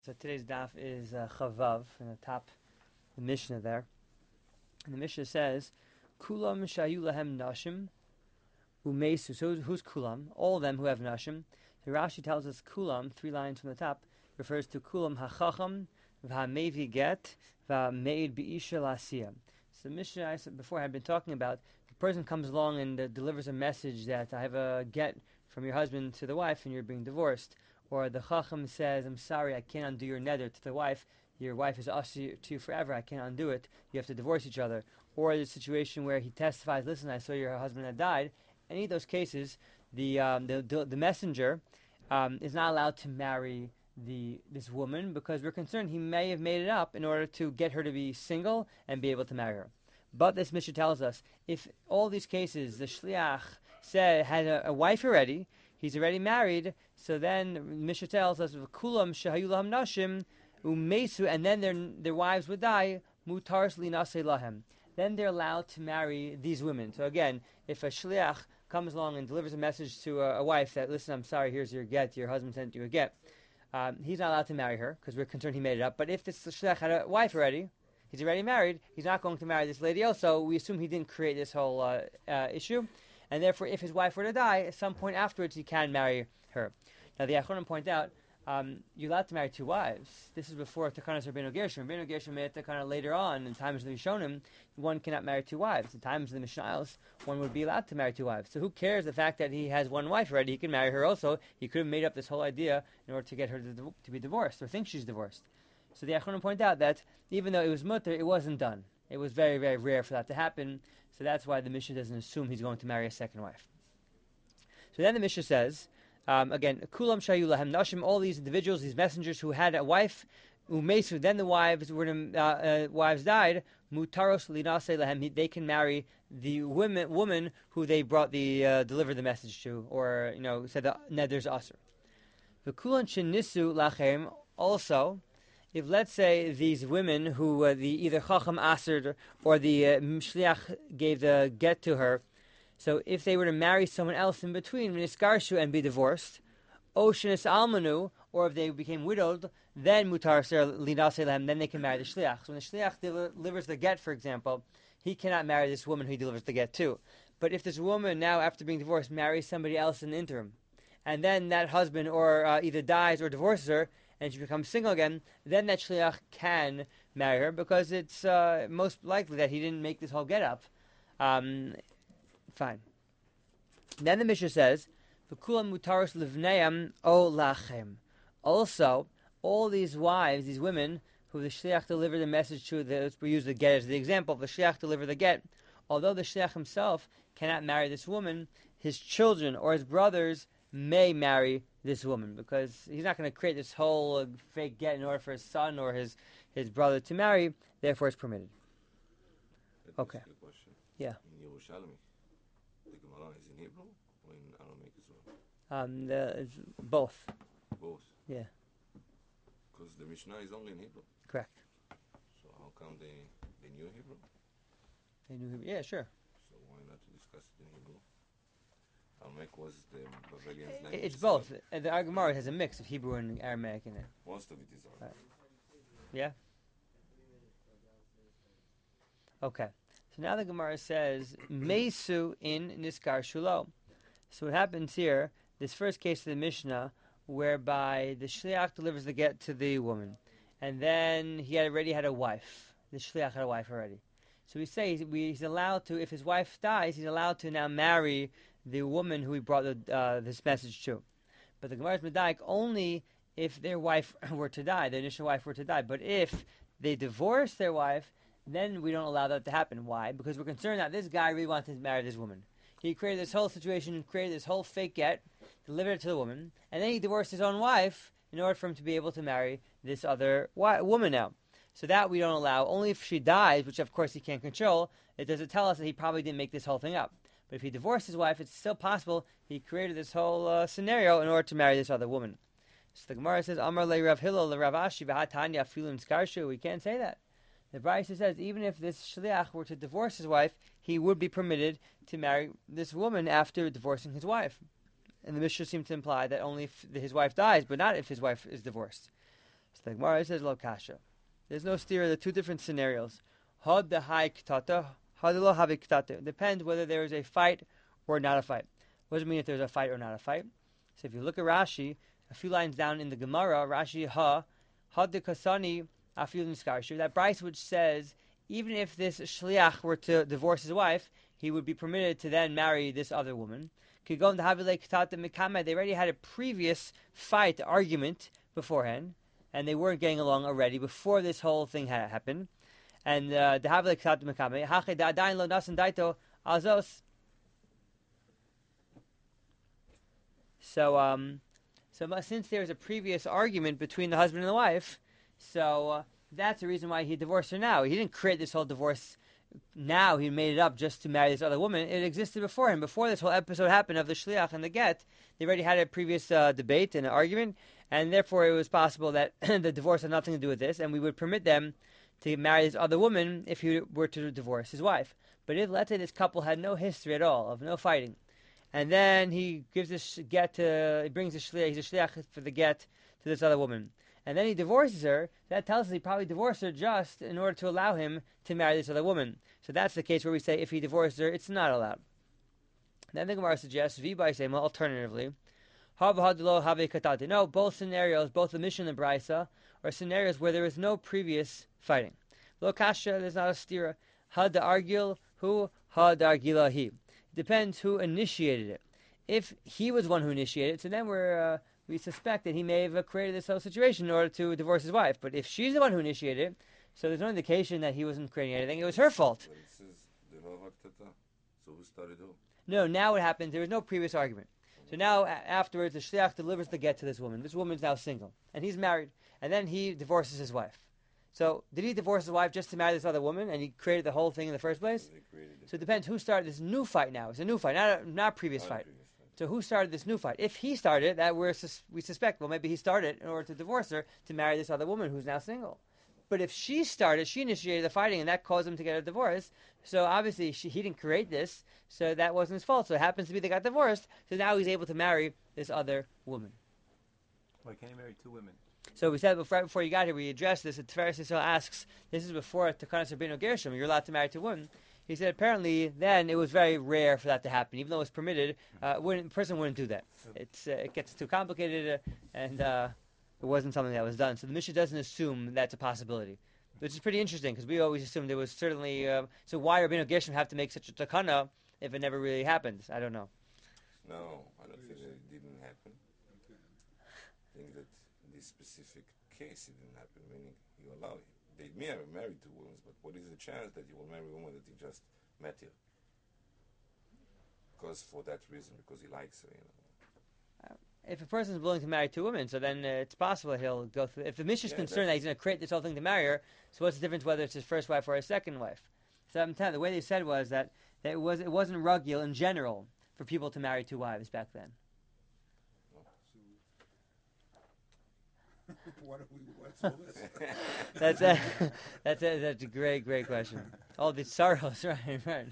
So today's daf is Chavav, in the top, the Mishnah there. And the Mishnah says, Kulam shayu lahem nashim umesu. So who's Kulam? All of them who have nashim. So Rashi tells us Kulam, 3 lines from the top, refers to Kulam hachacham v'hamevi get v'hameid b'isha lasiya. So the Mishnah I said before had been talking about, the person comes along and delivers a message that I have a get from your husband to the wife and you're being divorced. Or the Chacham says, I'm sorry, I can't undo your neder to the wife. Your wife is usher to you forever. I can't undo it. You have to divorce each other. Or the situation where he testifies, listen, I saw your husband had died. Any of those cases, the messenger is not allowed to marry this woman because we're concerned he may have made it up in order to get her to be single and be able to marry her. But this Mishnah tells us, if all these cases, the Shliach had a wife already, he's already married, so then Mishnah tells us, "Kulam shahayu laham nashim umesu," and then their wives would die. Mutars linasei lahem. Then they're allowed to marry these women. So again, if a shliach comes along and delivers a message to a wife that, listen, I'm sorry, here's your get, your husband sent you a get, he's not allowed to marry her because we're concerned he made it up. But if this shliach had a wife already, he's already married, he's not going to marry this lady also. We assume he didn't create this whole issue. And therefore, if his wife were to die, at some point afterwards, he can marry her. Now, the Achronim point out, you're allowed to marry 2 wives. This is before Takanas Rabbeinu Gershom. Rabbeinu Gershom made Takana later on, in times of the Rishonim, one cannot marry 2 wives. In times of the Mishnayos, one would be allowed to marry 2 wives. So who cares the fact that he has 1 wife already? He can marry her also. He could have made up this whole idea in order to get her to be divorced, or think she's divorced. So the Achronim point out that even though it was mutter, it wasn't done. It was very, very rare for that to happen. So that's why the Mishnah doesn't assume he's going to marry a 2nd wife. So then the Mishnah says, again, Kulam shayu lahem nashim, all these individuals, these messengers who had a wife, umesu, then the wives died, mutaros linase lahem, they can marry the woman who they brought delivered the message to, or said the neder's aser. V'kulan shenisu lachem, also, if let's say these women who the either Chacham Aser or the Shliach gave the get to her, so if they were to marry someone else in between, V'niskarshu, and be divorced, O Shenis Almanu, or if they became widowed, then Mutar Ser Linasei Lehem, then they can marry the Shliach. So when the Shliach delivers the get, for example, he cannot marry this woman who he delivers the get to. But if this woman now, after being divorced, marries somebody else in the interim, and then that husband or either dies or divorces her, and she becomes single again, then that shliach can marry her because it's most likely that he didn't make this whole get up. Fine. Then the Mishnah says, "V'kulam mutaros livneim o lachem." Also, all these wives, these women who the shliach delivered the message to, we use the get as the example. The shliach delivered the get. Although the shliach himself cannot marry this woman, his children or his brothers may marry this woman, because he's not going to create this whole fake get in order for his son or his brother to marry. Therefore, it's permitted. Okay. Yeah. In Yerushalmi, the Gemara is in Hebrew or in Aramaic as well? It's both. Both. Yeah. Because the Mishnah is only in Hebrew. Correct. So how come they knew Hebrew? They knew Hebrew. Yeah, sure. So why not to discuss it in Hebrew? Aramaic was the Babylonians' language. It's both. The Gemara has a mix of Hebrew and Aramaic in it. Most of it is Aramaic. Yeah? Okay. So now the Gemara says, Mesu in Niskar Shulo. So what happens here, this first case of the Mishnah, whereby the Shliach delivers the get to the woman, and then he already had a wife. The Shliach had a wife already. So we say he's allowed to, if his wife dies, he's allowed to now marry the woman who he brought this message to. But the Gemara is Medaik only if their wife were to die, their initial wife were to die. But if they divorce their wife, then we don't allow that to happen. Why? Because we're concerned that this guy really wants to marry this woman. He created this whole situation, created this whole fake get, delivered it to the woman, and then he divorced his own wife in order for him to be able to marry this other woman now. So that we don't allow. Only if she dies, which of course he can't control, it doesn't tell us that he probably didn't make this whole thing up. But if he divorced his wife, it's still possible he created this whole scenario in order to marry this other woman. So the Gemara says, Amar le Rav Hillel le Rav Ashi v'hatanya filim skarshu. We can't say that. The Brisa says even if this shliach were to divorce his wife, he would be permitted to marry this woman after divorcing his wife. And the Mishnah seems to imply that only if his wife dies, but not if his wife is divorced. So the Gemara says lo kasha. There's no steer. There are two different scenarios. Had the high ktata, had lo have ktata. Depends whether there is a fight or not a fight. What does it mean if there's a fight or not a fight? So if you look at Rashi, a few lines down in the Gemara, Rashi had the kasani afil niskarshu. That Bryce which says even if this shliach were to divorce his wife, he would be permitted to then marry this other woman. They already had a previous fight, argument beforehand, and they weren't getting along already before this whole thing had happened. And so since there's a previous argument between the husband and the wife, so that's the reason why he divorced her now. He didn't create this whole divorce now. He made it up just to marry this other woman. It existed before him. Before this whole episode happened of the shliach and the get, they already had a previous debate and an argument, and therefore it was possible that the divorce had nothing to do with this, and we would permit them to marry this other woman if he were to divorce his wife. But if, let's say, this couple had no history at all, of no fighting, and then he gives this get to, he brings the shliach, he's a shliach for the get to this other woman, and then he divorces her, that tells us he probably divorced her just in order to allow him to marry this other woman. So that's the case where we say if he divorced her, it's not allowed. Then the Gemara suggests, alternatively, no, both scenarios, both the Mishnah and the Brisa, are scenarios where there is no previous fighting. Lo kasha, there's not a stira. Had the argil, who had the argila he. Depends who initiated it. If he was one who initiated it, so then we suspect that he may have created this whole situation in order to divorce his wife. But if she's the one who initiated it, so there's no indication that he wasn't creating anything. It was her fault. But it says, so who started who? No, now what happens, there was no previous argument. So now, afterwards, the shliach delivers the get to this woman. This woman's now single. And he's married. And then he divorces his wife. So, did he divorce his wife just to marry this other woman? And he created the whole thing in the first place? So it depends who started this new fight now. It's a new fight, not a previous fight. So who started this new fight? If he started, that we suspect, well, maybe he started in order to divorce her to marry this other woman who's now single. But if she started, she initiated the fighting, and that caused him to get a divorce. So obviously he didn't create this, so that wasn't his fault. So it happens to be they got divorced, so now he's able to marry this other woman. Why can't he marry two women? So we said right before you got here, we addressed this. Tiferes Yisrael asks, this is before Takanas Rabbeinu Gershom, you're allowed to marry two women. He said apparently then it was very rare for that to happen, even though it was permitted. A person wouldn't do that. It gets too complicated, and it wasn't something that was done. So the Mishnah doesn't assume that's a possibility, which is pretty interesting because we always assumed there was certainly. So why Rabbeinu Gershom have to make such a takana if it never really happened? I don't know. No, I don't think that it didn't happen. I think that in this specific case it didn't happen, meaning you allow it. They may have married two women, but what is the chance that you will marry a woman that you just met here? Because for that reason, because he likes her, If a person is willing to marry two women, so then it's possible he'll go through. If the Mishnah is concerned that he's going to create this whole thing to marry her, so what's the difference whether it's his first wife or his second wife? So I'm telling you, the way they said was that it wasn't rugil in general for people to marry two wives back then. What's all this? That's a great question. All these sorrows, right.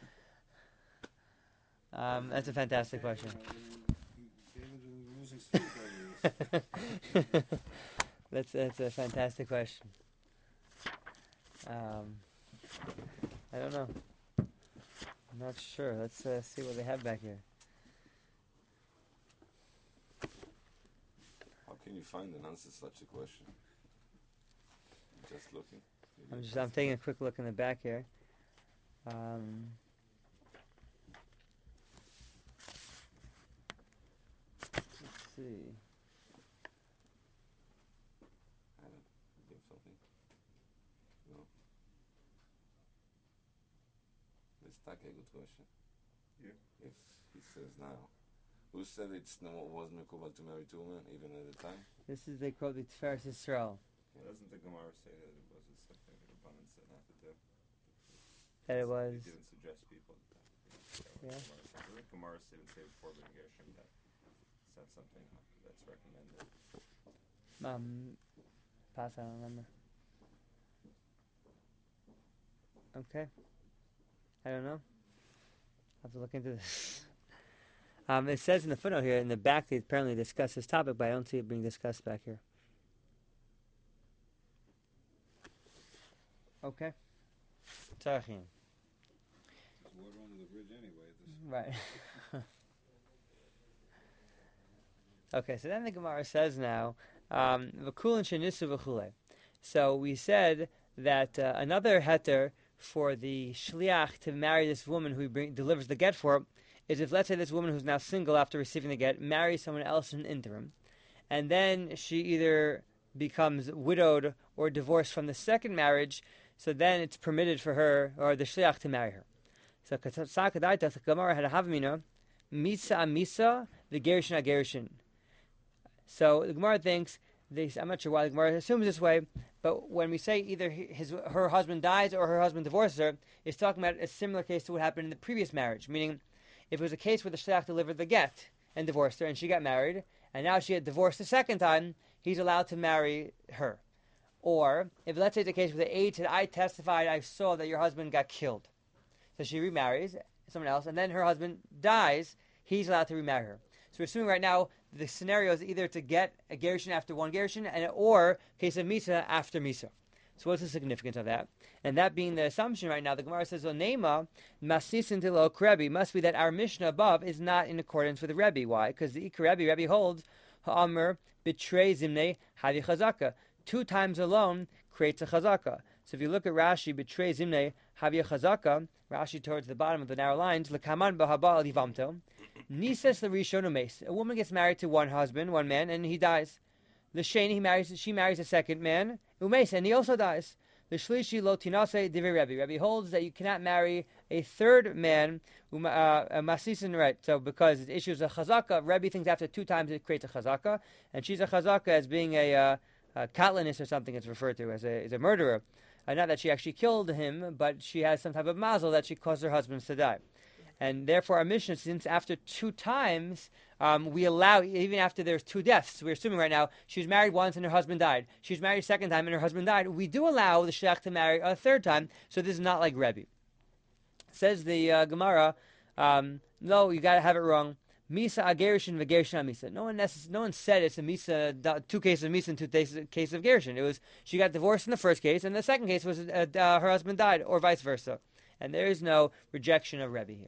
That's a fantastic question. That's a fantastic question. I don't know. I'm not sure. Let's see what they have back here. How can you find an answer to such a question? Just looking. I'm taking a quick look in the back here. Let's see. Give something. No. Let's take a good question. Yeah. If he says now, who said wasn't Mekubal to marry two women even at the time? This is they quote the Tiferes Yisrael. Doesn't the Gemara say that it was something that Rabbanan said not to do? That it was. He didn't suggest people. Yeah. The Gemara didn't say before Ben Gershom that said something that's recommended. Pass. I don't remember. Okay. I don't know. I'll have to look into this. It says in the footnote here, in the back, they apparently discuss this topic, but I don't see it being discussed back here. Okay. Tzarachin. There's water under the bridge anyway. Right. Okay, so then the Gemara says now, v'kulin shenisu v'chulei. So we said that another heter for the shliach to marry this woman who he delivers the get for is if, let's say, this woman who's now single after receiving the get marries someone else in the interim, and then she either becomes widowed or divorced from the second marriage, so then it's permitted for her, or the shliach, to marry her. So the Gemara had a havamina, misa amisa, the gerishin agerishin. So the Gemara thinks, I'm not sure why the Gemara assumes this way, but when we say either her husband dies or her husband divorces her, it's talking about a similar case to what happened in the previous marriage. Meaning, if it was a case where the shliach delivered the get and divorced her, and she got married, and now she had divorced the second time, he's allowed to marry her. Or, if let's say it's a case where the aide said, I testified, I saw that your husband got killed. So she remarries someone else, and then her husband dies, he's allowed to remarry her. So we're assuming right now the scenario is either to get a gerushin after one gerushin, or case of misa after misa. So what's the significance of that? And that being the assumption right now, the Gemara says, Onema, masisin tilo Rebbe, must be that our Mishnah above is not in accordance with the Rebbe. Why? Because the Ikar Rebbe holds, Ha'amr betray zimne havi chazaka. 2 times alone creates a chazaka. So if you look at Rashi, betray zimne havi chazaka, Rashi towards the bottom of the narrow lines, Lekaman b'haba alivamto, Nises l'rishon umes. A woman gets married to one husband, one man, and he dies. L'sheni, she marries a second man, umes, and he also dies. L'shlishi lo tinase divrei Rebbe. Rebbe holds that you cannot marry a third man, masisin, right? So because it issues a chazaka, Rebbe thinks after 2 times it creates a chazaka, and she's a chazaka as being a katlanis or something. It's referred to as a murderer. Not that she actually killed him, but she has some type of mazel that she caused her husband to die. And therefore, our Mishnah, since after 2 times, we allow, even after there's 2 deaths, we're assuming right now, she was married once and her husband died. She was married a second time and her husband died. We do allow the shliach to marry a third time, so this is not like Rebbe. Says the Gemara, no, you got to have it wrong. Misa agerishin v'gerishin misa. No one said it's a misa, 2 cases of misa and 2 cases of gerishin. It was, she got divorced in the first case, and the second case was her husband died, or vice versa. And there is no rejection of Rebbe here.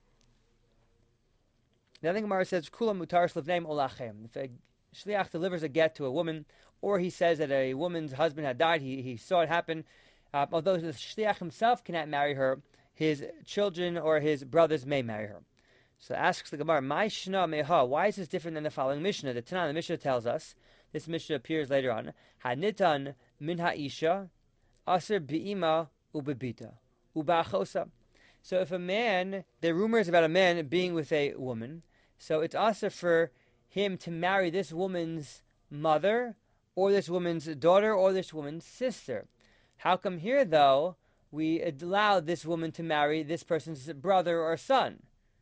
The other Gemara says, Kula mutar shlivneim olachem. If a shliach delivers a get to a woman, or he says that a woman's husband had died, he saw it happen, although the shliach himself cannot marry her, his children or his brothers may marry her. So asks the Gemara, "My shna meha." Why is this different than the following Mishnah? The Tanan, the Mishnah tells us. This Mishnah appears later on. Hanitan min ha'isha, aser bi'ima ubebita uba'achosa. So if a man, there are rumors about a man being with a woman, so it's aser for him to marry this woman's mother, or this woman's daughter, or this woman's sister. How come here, though, we allow this woman to marry this person's brother or son?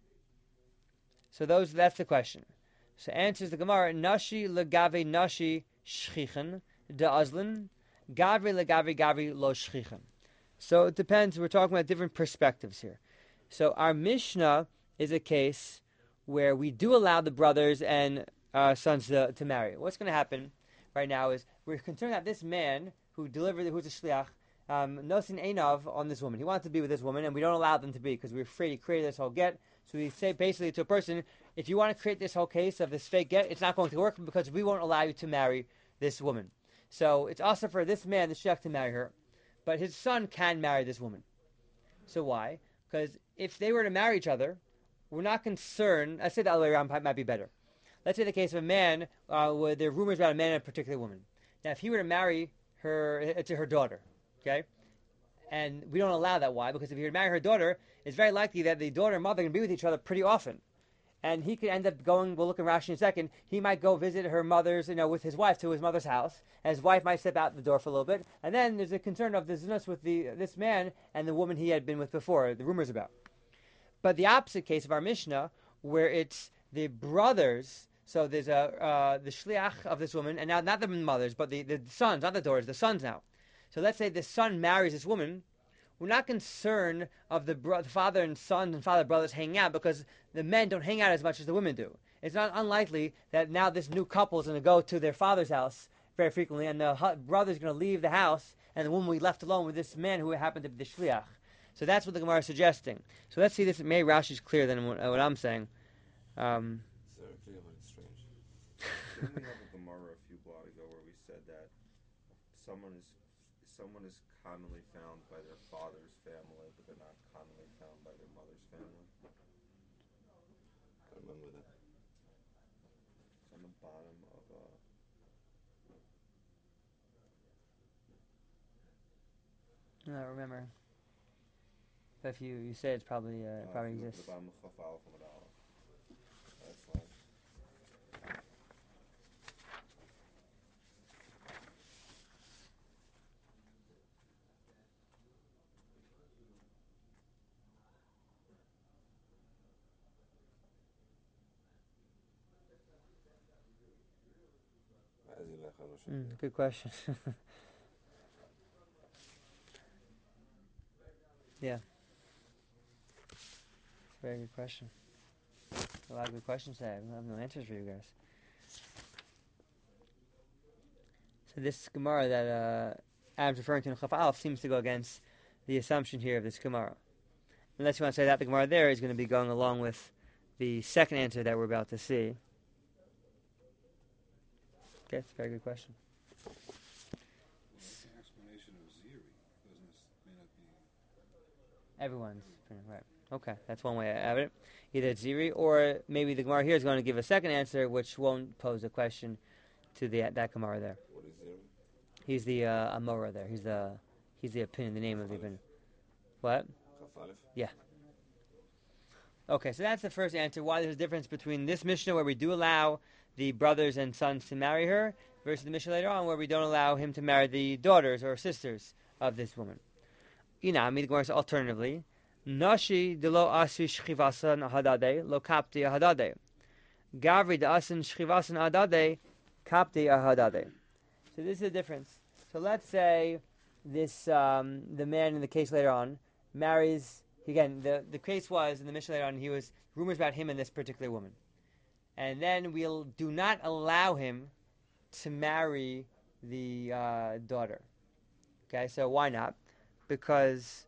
So that's the question. So answers the Gemara, Nashi legave nashi shchichen da'azlin, gavri legave gavri lo shchichen. So it depends. We're talking about different perspectives here. So our Mishnah is a case where we do allow the brothers and sons to marry. What's going to happen right now is we're concerned that this man who's a shliach, nosin einav on this woman. He wants to be with this woman, and we don't allow them to be because we're afraid he created this whole get. So we say basically to a person, if you want to create this whole case of this fake get, it's not going to work because we won't allow you to marry this woman. So it's also for this man, the shliach, to marry her, but his son can marry this woman. So why? Because if they were to marry each other, we're not concerned. I say the other way around might be better. Let's say the case of a man where there are rumors about a man and a particular woman. Now, if he were to marry her to her daughter, okay, and we don't allow that. Why? Because if he were to marry her daughter, it's very likely that the daughter and mother can be with each other pretty often. And he could end up going, we'll look at Rashi in a second, he might go visit her mother's, with his wife to his mother's house, and his wife might step out the door for a little bit, and then there's a concern of the zinus with this man and the woman he had been with before, the rumors about. But the opposite case of our Mishnah, where it's the brothers, so there's the shliach of this woman, and now not the mothers, but the sons, not the daughters, the sons now. So let's say the son marries this woman. We're not concerned of the father and sons and father brothers hanging out because the men don't hang out as much as the women do. It's not unlikely that now this new couple is going to go to their father's house very frequently, and the brother's going to leave the house, and the woman will be left alone with this man who happened to be the shliach. So that's what the Gemara is suggesting. So let's see this. Maybe Rashi's clearer than what I'm saying. It's very clear, but it's strange. Didn't we have a Gemara a few blogs ago where we said that someone is commonly found by their father's family, but they're not commonly found by their mother's family? I remember that. It's on the bottom of I don't remember. But if you say it's probably probably if you look exists. at the bottom of Chaf Aleph Amud Aleph. That's like Good question. Yeah. Very good question. A lot of good questions today. I have no answers for you guys. So this Gemara that Adam's referring to in Chaf Aleph seems to go against the assumption here of this Gemara. Unless you want to say that the Gemara there is going to be going along with the second answer that we're about to see. Okay, it's a very good question. What's the explanation of Ziri? May not be. Everyone's right. Okay, that's one way to have it. Either it's Ziri, or maybe the Gemara here is going to give a second answer, which won't pose a question to that Gemara there. What is Ziri? He's the Amora there. He's the opinion, the name of the opinion. What? Chaf Aleph? Yeah. Okay, so that's the first answer. Why there's a difference between this Mishnah where we do allow the brothers and sons to marry her versus the Mishnah later on where we don't allow him to marry the daughters or sisters of this woman. Inami, the Gemara says alternatively, Nashi de lo asri shchivasan ahadade lo kapti ahadade. Gavri de asin shchivasan ahadade kapti ahadade. So this is the difference. So let's say this the man in the case later on marries, again, the case was in the Mishnah later on, he was rumors about him and this particular woman. And then we'll do not allow him to marry the daughter. Okay, so why not? Because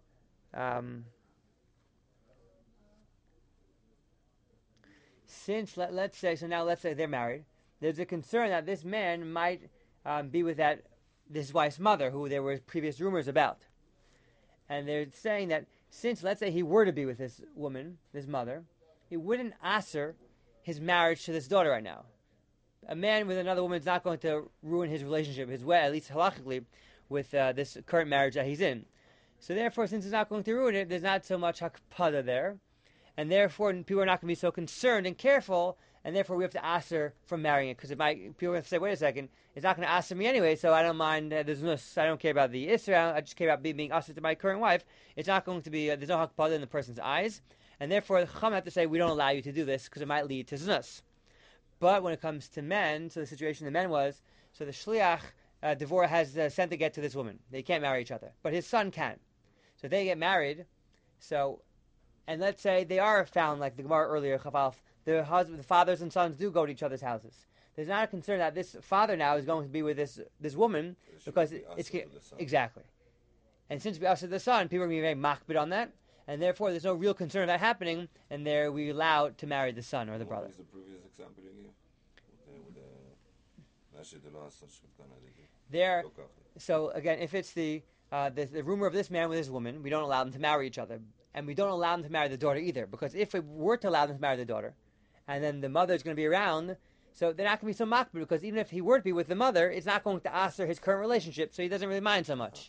since let's say they're married, there's a concern that this man might be with this wife's mother, who there were previous rumors about, and they're saying that since let's say he were to be with this woman, this mother, it wouldn't asser his marriage to this daughter right now. A man with another woman is not going to ruin his relationship, his way, at least halachically, with this current marriage that he's in. So therefore, since it's not going to ruin it, there's not so much hakpada there, and therefore people are not going to be so concerned and careful, and therefore we have to asser from marrying it, because people are going to say, wait a second, it's not going to asser me anyway, so I don't mind, there's no, I don't care about the Israel, I just care about being asser to my current wife. It's not going to be, there's no hakpada in the person's eyes, and therefore the Chacham have to say, we don't allow you to do this, because it might lead to znus. But when it comes to men, so the situation the men was, so the shliach, Devorah has sent the get to this woman. They can't marry each other, but his son can. So they get married. So, and let's say they are found, like the Gemara earlier, Chaf Aleph, the fathers and sons do go to each other's houses. There's not a concern that this father now is going to be with this woman because it's exactly. And since we asked the son, people are going to be very makbid on that, and therefore there's no real concern of that happening, and there we allow to marry the son or the brother. What is the previous example you gave? There. So again, if it's the rumor of this man with this woman, we don't allow them to marry each other, and we don't allow them to marry the daughter either, because if we were to allow them to marry the daughter, and then the mother is going to be around, so they're not going to be so makbid, because even if he were to be with the mother, it's not going to asser his current relationship, so he doesn't really mind so much.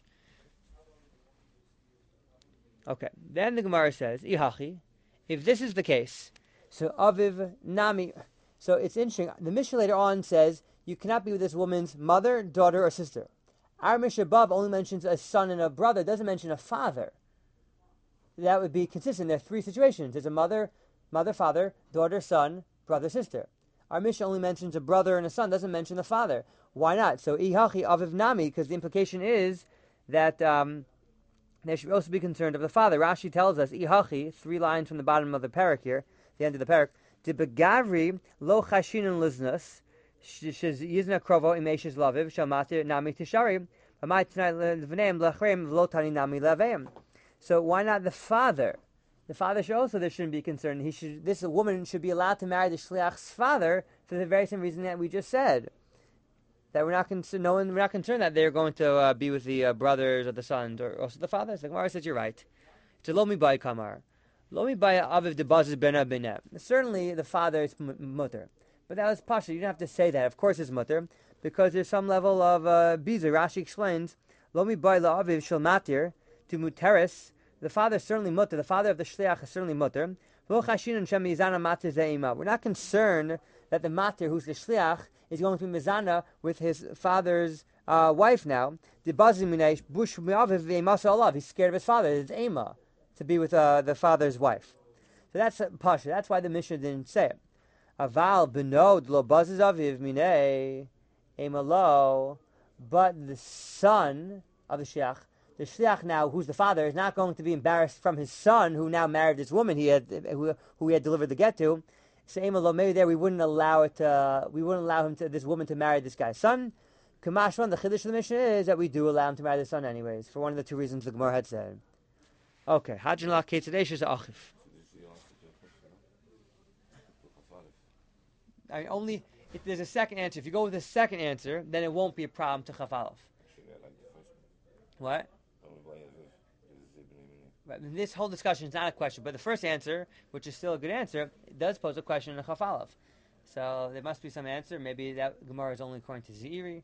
Okay, then the Gemara says, Ihachi, if this is the case, so Aviv Nami, so it's interesting, the Mishnah later on says, you cannot be with this woman's mother, daughter, or sister. Our Mishnah above only mentions a son and a brother, doesn't mention a father. That would be consistent. There are three situations. There's a mother, father, daughter, son, brother, sister. Our Mishnah only mentions a brother and a son, doesn't mention the father. Why not? So, Ihachi Aviv Nami, because the implication is that they should also be concerned of the father. Rashi tells us, Ihachi, 3 lines from the bottom of the parak here, the end of the parak, De begavri lo chashinan liznus, Yizna Krovo Imeshes Laviv Shalmatir Nami Tishari. So why not the father? The father should also there shouldn't be concerned. This woman should be allowed to marry the shliach's father for the very same reason that we just said. That we're not concerned. We're not concerned that they're going to be with the brothers or the sons or also the fathers. The Gemara says you're right. It's a lomi bay kamar, lomi bay aviv debazes bena bena. Certainly the father is mutter, but that was pasha. You don't have to say that. Of course it's mutter because there's some level of bizer. Rashi explains lomi bay la aviv shel matir to muteris. The father is certainly mutter. The father of the shliach is certainly mutter. We're not concerned that the matir, who's the shliach, is going to be mizana with his father's wife now. He's scared of his father. It's ema to be with the father's wife. So that's pasha. That's why the Mishnah didn't say it. Aval benod lo bazes aviv minei ema lo, but the son of the shliach. The shliach now, who's the father, is not going to be embarrassed from his son, who now married this woman who he had delivered the get to. So, maybe there we wouldn't allow this woman to marry this guy's son. Kamashwan, the chiddush of the Mishnah is that we do allow him to marry the son anyways, for one of the two reasons the Gemara had said. Okay, Hajjan la ketzadesh is achif. I mean, only if there's a second answer. If you go with the second answer, then it won't be a problem to chaf aleph. What? Right, this whole discussion is not a question, but the first answer, which is still a good answer, it does pose a question in Chaf Aleph. So there must be some answer. Maybe that Gemara is only according to Zeiri.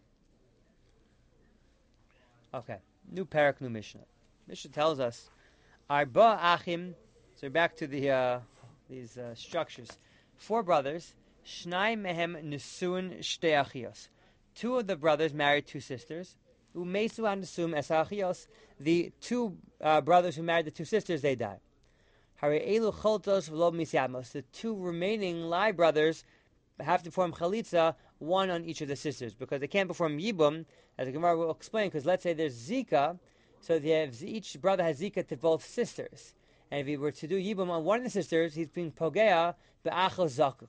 Okay, new parak, new Mishnah. Mishnah tells us, Arba Achim. So we're back to these structures. 4 brothers. Shnai mehem nesuin shtei achios. 2 of the brothers married 2 sisters. Umesu hanasum es achios. The 2 brothers who married the 2 sisters, they die. The 2 remaining live brothers have to perform chalitza, 1 on each of the sisters, because they can't perform yibum, as the Gemara will explain, because let's say there's zika, so each brother has zika to both sisters. And if he were to do yibum on one of the sisters, he's being pogea be'achos zakuk.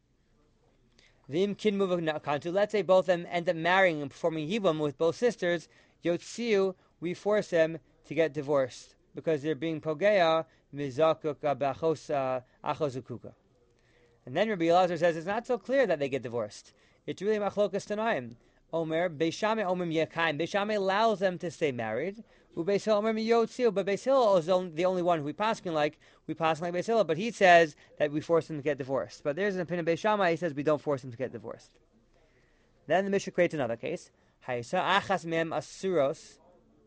Let's say both of them end up marrying and performing yibum with both sisters, yotziu, we force them to get divorced because they're being pogea mizakuk b'achos achozukuka. And then Rabbi Elazar says it's not so clear that they get divorced. It's really machlokas tanaim. Omer Beishame Omer Yekayim. Beishame allows them to stay married. Ubeis Hillel Omer Yotziu. But Beis Hillel is the only one who we paskin like Beis Hillel. But he says that we force them to get divorced. But there's an opinion of Beishame. He says we don't force them to get divorced. Then the Mishnah creates another case. Hayisa achas mem asuros.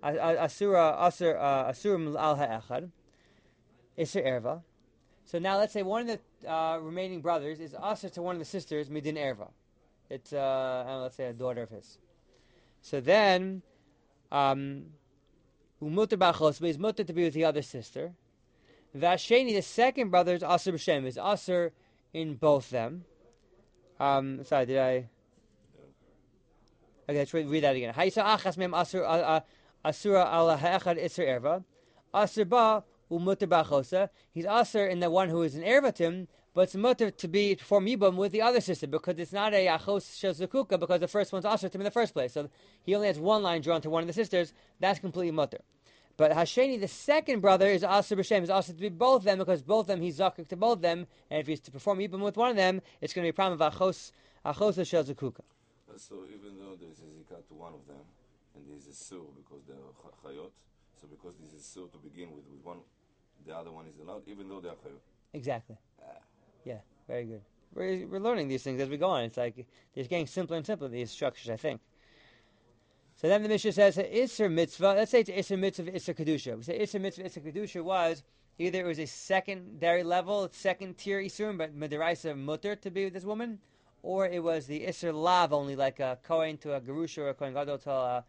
Asurim al ha'echad. Iser erva. So now let's say one of the remaining brothers is asur to one of the sisters, midin erva. It's let's say a daughter of his. So then, umuter b'achos, but he's muter to be with the other sister. Vasheni, the second brother, is asur b'shem, is asur in both them. Sorry, did I? Okay, let's read that again. Hayisa achas mem asura ala ha'echad iser erva. Asur ba umuter b'achosa. He's asur in the one who is an erva to him, but it's mutter to be perform yibum with the other sister because it's not a achos shel zakuka because the first one's asur to him in the first place. So he only has one line drawn to one of the sisters. That's completely mutter. But Hasheni, the second brother, is asur b'shem, is asur to be both of them because both of them he's zakuk to both of them, and if he's to perform yibum with one of them, it's going to be a problem of achos shel zakuka. So even though there is a zikah to one of them, and there is a sur because they're chayot, so because this is sur to begin with one, the other one is allowed, even though they are chayot. Exactly. Yeah, very good. We're learning these things as we go on. It's like they're getting simpler and simpler, these structures, I think. So then the Mishnah says, Isser mitzvah, let's say it's Isser mitzvah, Isser kedusha. We say Isser mitzvah, Isser kedusha was either it was a secondary level, second tier Isurim, but Mediraisa mutter to be with this woman, or it was the Isser lav only, like a Kohen to a Gerusha or a Kohen Gadol to a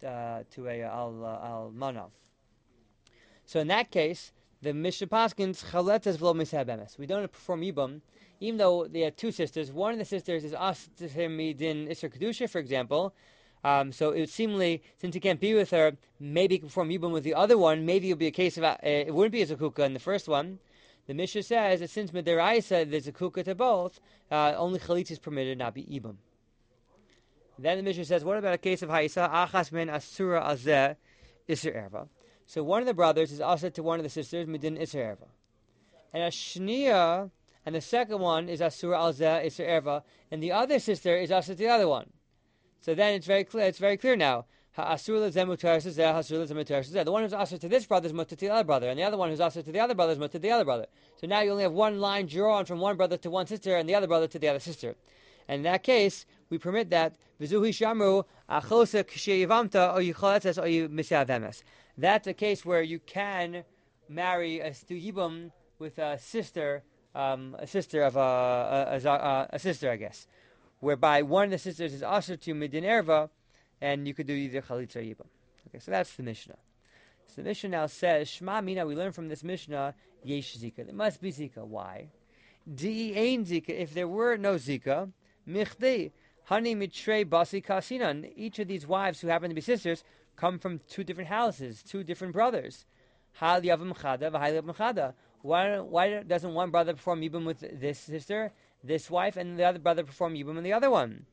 Almana. So in that case, the Mishnah Paskins chaletas v'lo misabemes. We don't perform yibum, even though they have 2 sisters. One of the sisters is as to him midin Isser kedusha, for example. So it would seemingly, since he can't be with her, maybe he can perform yibum with the other one. Maybe it would be a case of it wouldn't be a zakuka in the first one. The Mishnah says that since Mediraisa there's a zakuka to both, only chalitza is permitted, not be yibum. Then the Mishnah says, what about a case of Haisa? Achas men asura azeh iser erva. So one of the brothers is asur to one of the sisters, midin iser erva. And a shniya, and the second one is asura alzeh iser erva, and the other sister is asur to the other one. So then it's very clear. It's very clear now. The one who's asur to this brother is mutter to the other brother, and the other one who's asur to the other brother is mutter to the other brother. So now you only have one line drawn from one brother to one sister, and the other brother to the other sister. And in that case, we permit that. That's a case where you can marry a stuyibum with a sister of a sister, I guess, whereby one of the sisters is asur to midin erva, and you could do either chalitza or yibum. Okay, so that's the Mishnah. So the Mishnah now says, Shema Mina, we learn from this Mishnah, yesh zika. There must be zika. Why? Di ein zika. If there were no zika, michdei hani mitrei basi kasinan. Each of these wives who happen to be sisters come from two different houses, two different brothers. Hal yavam chada v'hal yavam chada. Why doesn't one brother perform yibum with this sister, this wife, and the other brother perform yibum with the other one?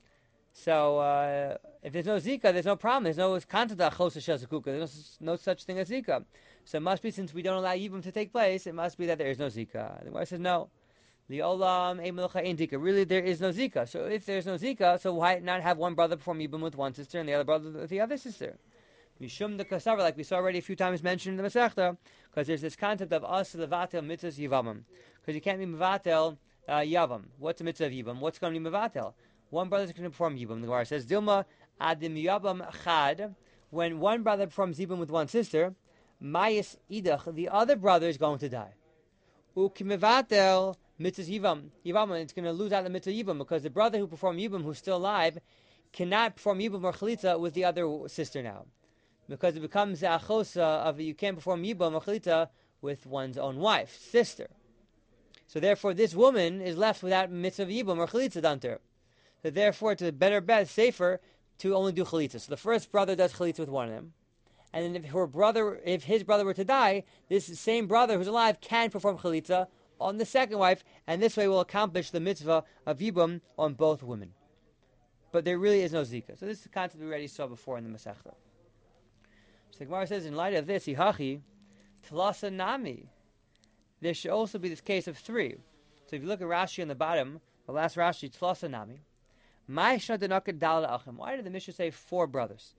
So if there's no zika, there's no problem. There's no concept of chosa shel zakuka. There's no such thing as zika. So it must be, since we don't allow yibum to take place, it must be that there is no zika. The Gemara says no. The olam eimelacha ein zika. Really, there is no zika. So if there's no zika, so why not have one brother perform yibum with one sister and the other brother with the other sister? Mishum the kasavar, like we saw already a few times mentioned in the Masechta, because there's this concept of as levatel mitzvahs yivamim. Because you can't be mevatel yavam. What's a mitzvah of yivam? What's going to be mevatel? One brother is going to perform yibum. The Gemara says, Dilma adim yabam chad. When one brother performs yibum with one sister, mayis idach, the other brother is going to die. Ukimevatel mitzvahs yivam. It's going to lose out the mitzvah yibum, because the brother who performed yibum, who's still alive, cannot perform yibum or chalitza with the other sister now. Because it becomes a achosa of you can't perform yibum or chalitza with one's own wife, sister. So therefore, this woman is left without mitzvah yibum or chalitza done to her. So therefore, it's a better bet, safer, to only do chalitza. So the first brother does chalitza with one of them, and then if his brother were to die, this same brother who's alive can perform chalitza on the second wife, and this way will accomplish the mitzvah of yibum on both women. But there really is no zika. So this is the concept we already saw before in the Masechta. So the Gemara says, in light of this, Ihachi, Tlasa Nami, there should also be this case of three. So if you look at Rashi on the bottom, the last Rashi, Tlasa Nami, why did the Mishnah say four brothers?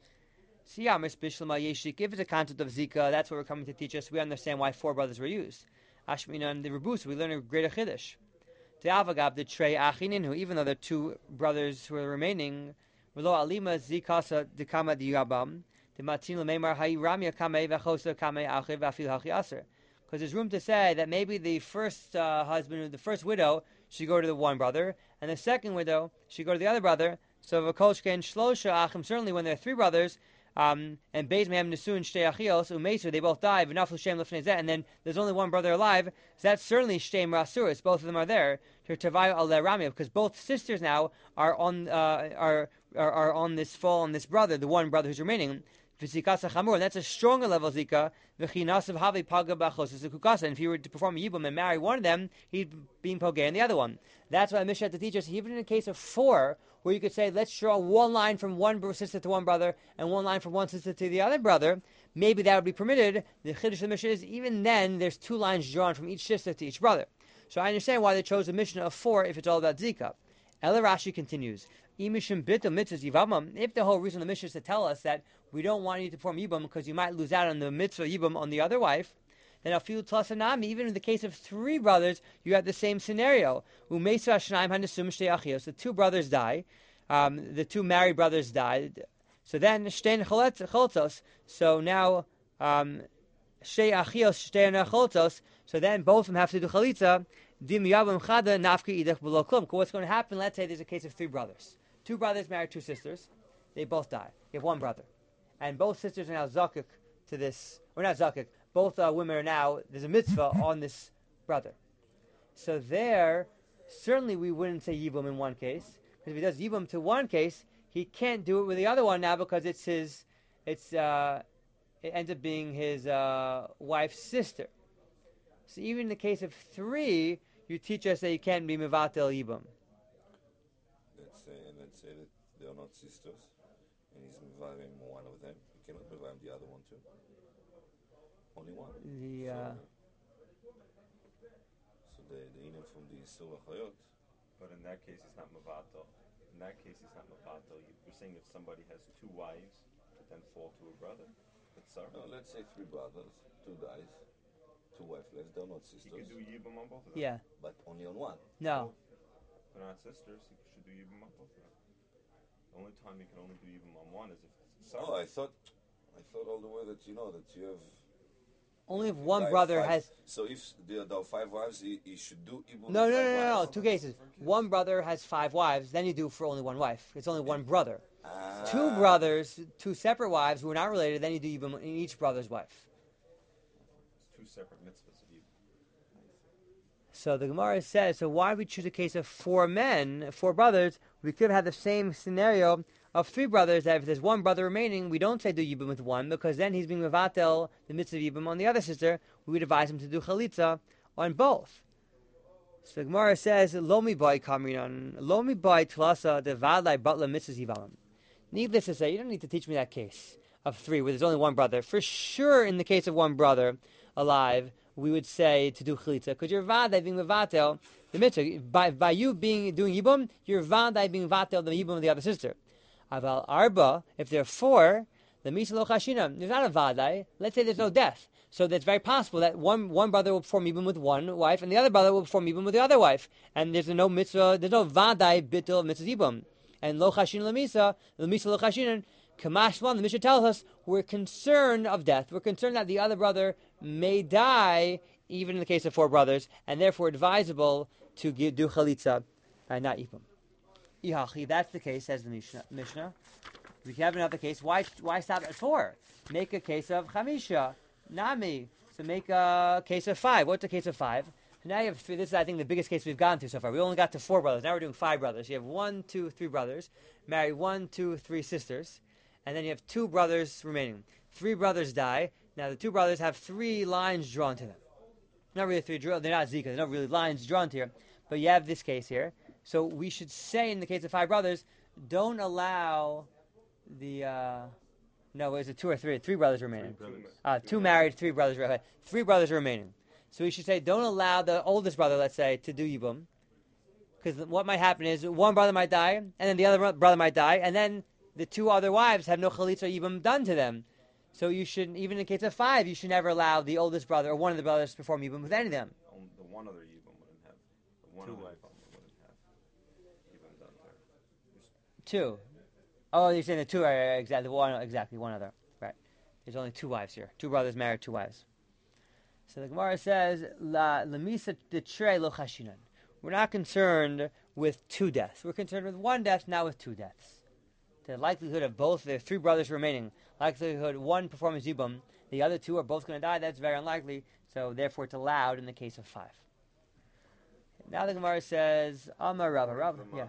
If it's a concept of Zika, that's what we're coming to teach us. We understand why four brothers were used. Ashmina and the Rebus, we learn a greater Chiddush. The Avagab, the Trey Achinin, who even though they're two brothers who are remaining, Velo Alima Zikasa Dikama Diyabam, the Matin Lememar Hai Ramya Kame Vachosa Kame Achiv Vafil Hachi Aser. Because there's room to say that maybe the first husband, the first widow, should go to the one brother, and the second widow should go to the other brother. So Vakolshke and Shlosha Achim, certainly when there are three brothers, and Beis Mehem Nesu and Shtei Achios, Umesu, they both die, V'naflu Shem Lefnei Zeh, and then there's only one brother alive, so that's certainly Shtei Rasuris, both of them are there, to Tavayu Al Ramya, because both sisters now are on this fall on this brother, the one brother who's remaining. And that's a stronger level of zika. And if he were to perform a yibum and marry one of them, he'd be pogay in the other one. That's why Mishnah had to teach us, even in a case of four, where you could say, let's draw one line from one sister to one brother and one line from one sister to the other brother, maybe that would be permitted. The Chiddush of the Mishnah is, even then, there's two lines drawn from each sister to each brother. So I understand why they chose a Mishnah of four if it's all about zika. Ela Rashi continues, if the whole reason of the Mishnah is to tell us that we don't want you to perform yibum because you might lose out on the mitzvah yibum on the other wife, then Afil Tlasanami, even in the case of three brothers, you have the same scenario. The two brothers die, the two married brothers died. So then Shtein Choltos. So now Shtei Achios Shtein Choltos. So then both of them have to do chalitza. What's going to happen? Let's say there's a case of three brothers. Two brothers married two sisters. They both die. You have one brother. And both sisters are now zakuk to this, or not zakuk, both women are now, there's a mitzvah on this brother. So there, certainly we wouldn't say yibum in one case, because if he does yibum to one case, he can't do it with the other one now because it ends up being his wife's sister. So even in the case of three, you teach us that you can't be mevatel yibum. Let's say that there are not sisters, and he's mivayim one of them, he cannot mivayim the other one too. Only one. So the inyan from the Yisur Achayot. But in that case, he's not mavato. In that case, he's not mavato. You're saying if somebody has two wives, but then fall to a brother, that's sorry. No, let's say three brothers, two guys, two wifeless. They're not sisters. He could do yibum on both of them. Yeah. But only on one. No. They're not sisters. He should do yibum on both of them. The only time he can only do yibum on one is if it's Oh, I thought all the way that you have. Only if one brother has. So if there are five wives, he should do ibum. No. Two cases. One brother has 5 wives, then you do for only one wife. It's only one brother. Two brothers, 2 separate wives who are not related, then you do ibum in each brother's wife. It's 2 separate mitzvahs of yibum. So the Gemara says, so why we choose a case of 4 men, 4 brothers? We could have the same scenario of 3 brothers, that if there's one brother remaining, we don't say do yibum with one, because then he's being mevatel the mitzvah of yibum on the other sister. We would advise him to do chalitza on both. So the Gemara says, Lomi boy kamrinan, Lomi boy tlasa de vadai butla mitzvah yivalim. Needless to say, you don't need to teach me that case of 3 where there's only one brother. For sure, in the case of one brother alive, we would say to do chalitza, because you're vadai being mevatel the mitzvah. By you doing yibum, you're vadai being mevatel the yibum of the other sister. Aval arba, if there are 4, the misa lo chashina, there's not a vadai. Let's say there's no death. So it's very possible that one brother will perform yibum with one wife, and the other brother will perform yibum with the other wife. And there's no mitzvah, there's no vadai bittul of mitzvah yibum. And lo chashin lemisa lo chashinan, kamashman, the Mishnah tells us, we're concerned of death. We're concerned that the other brother may die, even in the case of 4 brothers, and therefore advisable to do chalitza and not yibum. Ihachi, that's the case, says the Mishnah. If you have another case, why stop at 4? Make a case of chamisha, nami. So make a case of 5. What's a case of 5? Now you have 3. This is, I think, the biggest case we've gone through so far. We only got to 4 brothers. Now we're doing 5 brothers. You have 1, 2, 3 brothers, marry 1, 2, 3 sisters, and then you have 2 brothers remaining. 3 brothers die. Now the 2 brothers have 3 lines drawn to them. Not really 3. They're not zika. There's not really lines drawn to here. But you have this case here. So we should say, in the case of 5 brothers, don't allow the... no, is it 2 or 3? 3 brothers remaining. 2 married, 3 brothers remaining. 3 brothers remaining. So we should say, don't allow the oldest brother, let's say, to do yibum. Because what might happen is, one brother might die, and then the other brother might die, and then the 2 other wives have no chalitza yibum done to them. So you shouldn't, even in the case of 5, you should never allow the oldest brother or one of the brothers to perform yibum with any of them. The one other yibum wouldn't have. The one 2 other wives. wouldn't have yibum done to her. 2. Oh, you're saying the 2 are exactly one other. Right. There's only 2 wives here. 2 brothers married 2 wives. So the Gemara says, La lemisa detre lo chashinan. We're not concerned with 2 deaths. We're concerned with 1 death, not with 2 deaths. The likelihood of both the 3 brothers remaining, likelihood 1 performs yibum, the other 2 are both going to die, that's very unlikely, so therefore it's allowed in the case of 5. Now the Gemara says, Amar Rava. Yeah.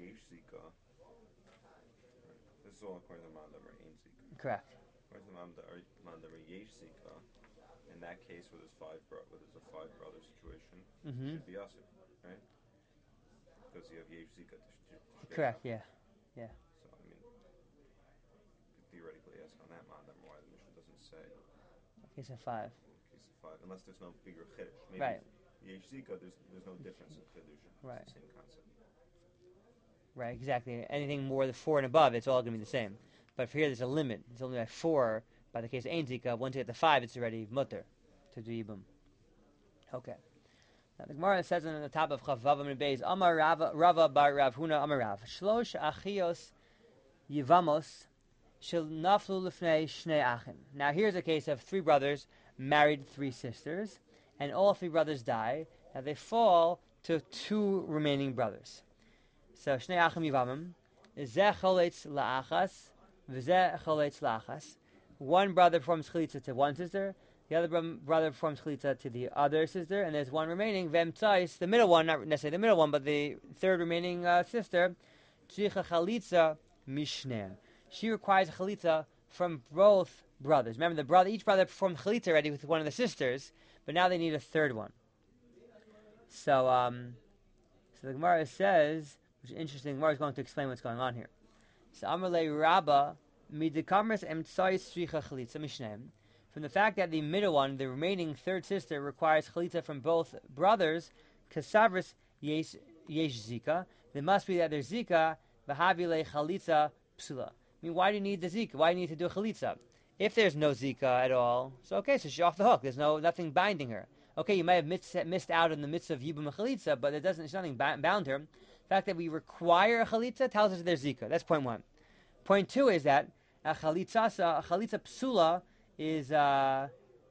This is all according to Mandam or Ein Zika. Correct. According to Mandam or Yesh Zika, in that case where there's a 5 brother situation, Mm-hmm. should be Asir, right? Because you have Yesh Zika. Correct, yeah. So, I mean, you could theoretically ask on that Mandam why the Mishnah doesn't say Case of 5. case of 5, unless there's no bigger chiddush. Maybe Right. Yesh Zika, there's no difference in chiddush. Right. It's the same concept. Right, exactly. Anything more than 4 and above, it's all going to be the same. But for here, there's a limit. It's only like 4. By the case of Ein Zika, once you get to 5, it's already mutter to do yibum. Okay. Now the Gemara says on the top of Chavav and Beis, Amar Rava bar Rav Huna Amar Rav, Shlosh Achios Yivamos Shel Naflu Lefnei Shnei Achim. Now here's a case of 3 brothers married 3 sisters, and all 3 brothers die. Now they fall to 2 remaining brothers. So Shnei Achim Yivamim, Zeh Choletz La'achas, V'zeh Choletz La'achas. One brother performs chalitza to one sister, the other brother performs chalitza to the other sister, and there's one remaining, Vemtzais, the middle one, not necessarily the middle one, but the 3rd remaining sister, Tzricha Chalitza Mishnein. She requires a chalitza from both brothers. Remember, each brother performed chalitza already with one of the sisters, but now they need a 3rd one. So the Gemara says, which is interesting, the Gemara is going to explain what's going on here. So Amalei Rabba Midikamers Emtsai Sricha Chalitza Mishneim. From the fact that the middle one, the remaining third sister, requires chalitza from both brothers, Kasavris Yesh Zika, there must be that there's Zika, Vahavile Chalitza Psula. I mean, why do you need the Zika? Why do you need to do a chalitza? If there's no Zika at all, so okay, so she's off the hook. There's nothing binding her. Okay, you might have missed out in the midst of Yibum and Chalitza, but there's nothing bound her. The fact that we require a Chalitza tells us that there's Zika. That's point one. Point two is that a Chalitza Psula is, again,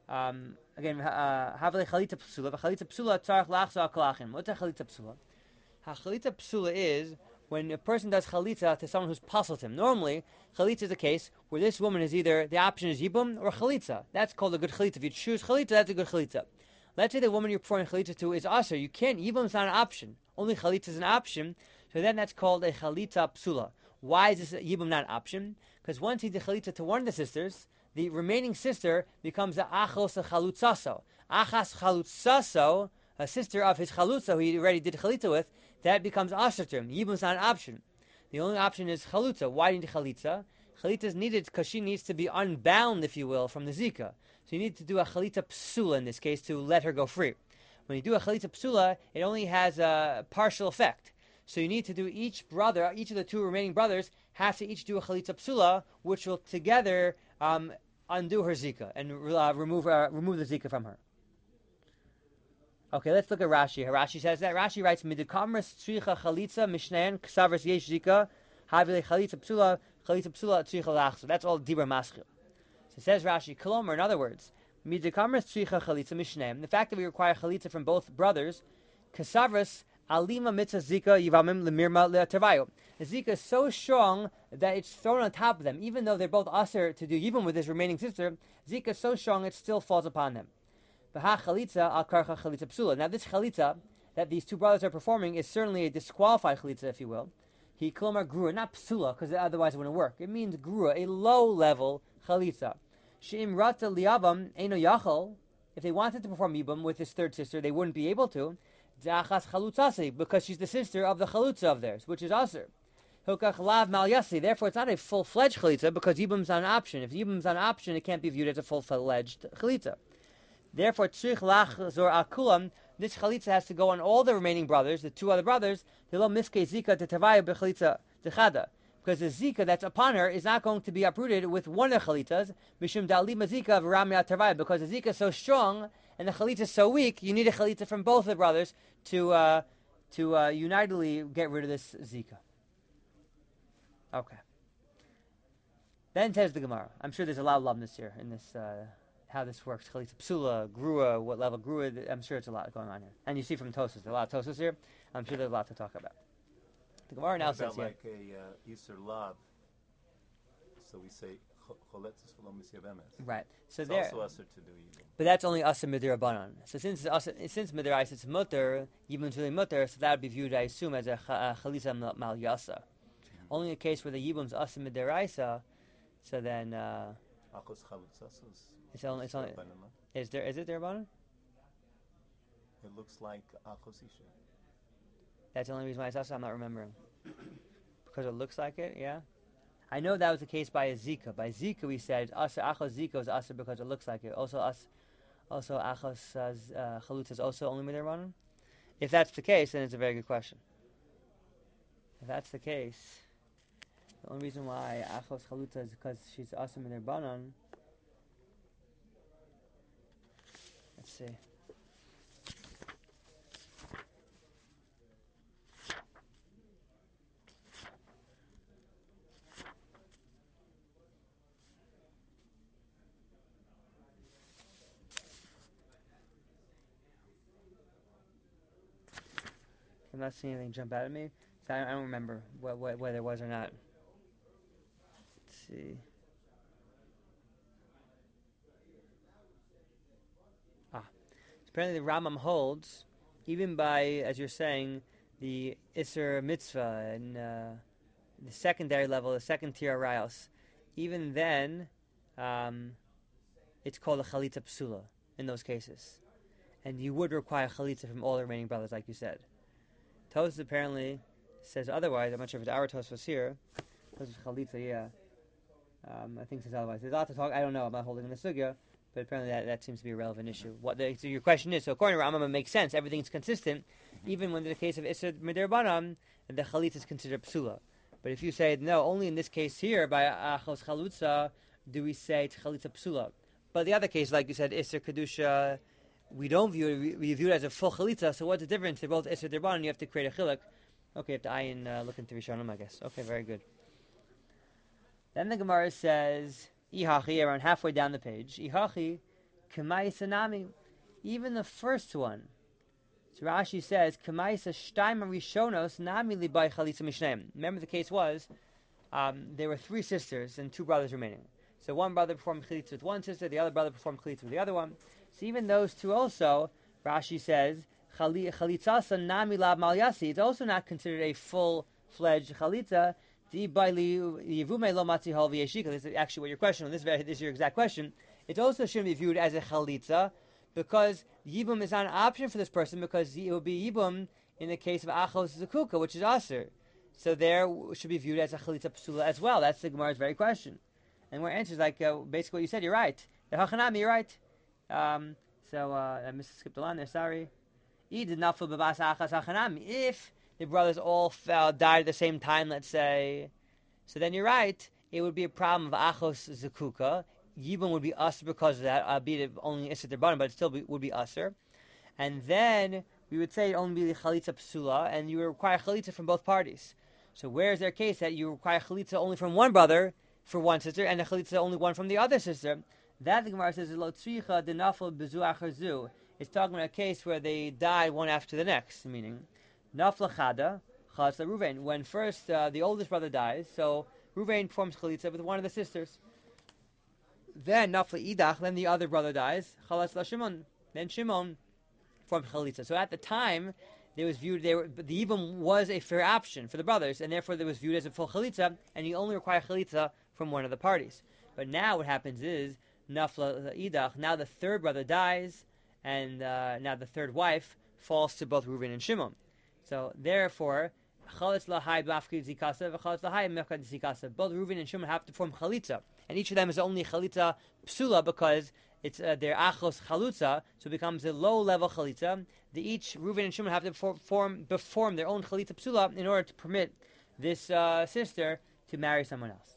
Havle Chalitza Psula. Chalitza Psula tzarech lachza kalachin. What's a Chalitza Psula? A Chalitza Psula is when a person does Chalitza to someone who's puzzled him. Normally, Chalitza is a case where this woman is either, the option is Yibum or Chalitza. That's called a good Chalitza. If you choose Chalitza, that's a good Chalitza. Let's say the woman you're performing Chalitza to is Aser. You can't, Yibum's not an option. Only Chalitza is an option. So then that's called a Chalitza Psula. Why is this Yibum not an option? Because once he did Chalitza to one of the sisters, the remaining sister becomes the Achos Chalutzaso. Achas Chalutzaso, a sister of his Chalutza, who he already did Chalitza with, that becomes Asher to him. Yibum's not an option. The only option is Chalutza. Why do you need Chalitza? Chalitza is needed because she needs to be unbound, if you will, from the Zika. So you need to do a Chalitza Psula in this case to let her go free. When you do a Chalitza Psula, it only has a partial effect. So you need to do each of the two remaining brothers have to each do a Chalitza Psula, which will together undo her Zika and remove the Zika from her. Okay, let's look at Rashi. Rashi says that. Rashi writes, Midikamras tzricha chalitza mishnein ksavras yesh zika havile chalitza psula tzricha lachzu. That's all dibra maschil. So says Rashi, Kolomer, in other words, Midikamras tzricha chalitza mishnein. The fact that we require chalitza from both brothers, ksavras alima mitzvah zika yivamim lemirma le'tervayo. The zika is so strong that it's thrown on top of them. Even though they're both aser to do even with his remaining sister, zika is so strong it still falls upon them. Now this chalitza that these two brothers are performing is certainly a disqualified chalitza, if you will. He klomar grua, not psula, because otherwise it wouldn't work. It means grua, a low-level chalitza. She'im rata liavam eno yachol. If they wanted to perform yibum with his third sister, they wouldn't be able to. Zachas chalutzasi, because she's the sister of the chalutza of theirs, which is aser. Hilkach lav mal yasi. Therefore, it's not a full-fledged chalitza because yibum's not an option. If yibum's not an option, it can't be viewed as a full-fledged chalitza. Therefore, tzrich lachzor akulam. This chalitza has to go on all the remaining brothers, the two other brothers. Lo miske zika tetavaya bechalitza dechada, because the zika that's upon her is not going to be uprooted with one of the chalitzas. Mishum dalima zika of ramya tavaya, because the zika is so strong and the chalitza is so weak. You need a chalitza from both the brothers to unitedly get rid of this zika. Okay. Then says the Gemara. I'm sure there's a lot of lumness here in this. How this works, chalitza psula, grua, what level grua, I'm sure it's a lot going on here. And you see from Tosas, a lot of Tosas here, I'm sure there's a lot to talk about. The Gemara now says here. Like a Yisr Lav, so we say, choletzes v'lo misyavemes. Right. So it's there, also usher to do evil. But that's only asr midirabanan. So since midirais it's mutter, even it's really mutter, so that would be viewed, I assume, as a chalitza mal yasa. Only in a case where the yibum's asr midiraisa, so then... Achos chalutzas. It's only. Is it derabanan? It looks like achos isha. That's the only reason why it's also. I'm not remembering. Because it looks like it. Yeah. I know that was the case by a zika. By zika, we said achos zika is asa because it looks like it. Also achos chalutz is also only midirabanan. If that's the case, then it's a very good question. If that's the case, the only reason why achos chalutz is because she's asa midirabanan. Let's see. I'm not seeing anything jump out at me. So I don't remember whether it was or not. Let's see. Apparently the Rambam holds, even by, as you're saying, the Isser Mitzvah and the secondary level, the second tier Rayos, even then, it's called a Chalitza Psula in those cases. And you would require Chalitza from all the remaining brothers, like you said. Tosfos apparently says otherwise. I'm not sure if it's our Tosfos here, Because it's chalitza, yeah. I think it says otherwise. There's a lot to talk. I don't know. I'm not holding in the sugya, but apparently that seems to be a relevant issue. So your question is, so according to Rambam, it makes sense. Everything's consistent, even when in the case of Isser Midirbanan, the chalitza is considered psula. But if you say, no, only in this case here, by Achos Chalutza, do we say it's chalitza psula. But the other case, like you said, Isser Kedusha, we don't view it, we view it as a full chalitza, so what's the difference? They're both Isser Dirbanan, you have to create a chiluk. Okay, you have to ayin, look into Rishonim, I guess. Okay, very good. Then the Gemara says, Ihachi, around halfway down the page, Ihachi, Kamai Sanami, even the first one. So Rashi says, Kamaisa Shtaima Rishonos Nami Libai Chalitza Mishneim. Remember the case was, there were 3 sisters and 2 brothers remaining. So one brother performed chalitza with one sister, the other brother performed chalitza with the other one. So even those 2 also, Rashi says, Chalitzasa Nami Lab Malyasi, it's also not considered a full-fledged chalitza. This is actually what your question was. This is your exact question. It also shouldn't be viewed as a chalitza, because yibum is not an option for this person, because it would be yibum in the case of achos zakuka, which is aser. So there should be viewed as a chalitza psula as well. That's the Gemara's very question. And where answers like basically what you said, you're right. The hachanami, you're right. I skipped a line there, sorry. If the brothers all died at the same time, let's say, so then you're right, it would be a problem of achos zakuka. Yibum would be usher because of that, albeit only isser derbanan, but it still would be usher. And then we would say it only be chalitza psula, and you would require chalitza from both parties. So where is their case that you require chalitza only from one brother for one sister, and a chalitza only one from the other sister? That the Gemara says is lo tzricha denafel bezu acharzu. It's talking about a case where they die one after the next, meaning nafla chada chalitza Ruvain. When first the oldest brother dies, so Ruvain performs chalitza with one of the sisters. Then nafla idach, then the other brother dies, chalas la Shimon. Then Shimon forms chalitza. So at the time, it was viewed the yibum was a fair option for the brothers, and therefore it was viewed as a full chalitza, and you only require chalitza from one of the parties. But now what happens is nafla idach. Now the third brother dies, and now the third wife falls to both Reuven and Shimon. So therefore, chalitz lahai b'afkid zikasa v'chalitz lahai mefkad zikasa. Both Reuven and Shimon have to form chalitza, and each of them is only chalitza psula because it's their achos chalutza, so it becomes a low-level chalitza. Each Reuven and Shimon have to perform their own chalitza psula in order to permit this sister to marry someone else.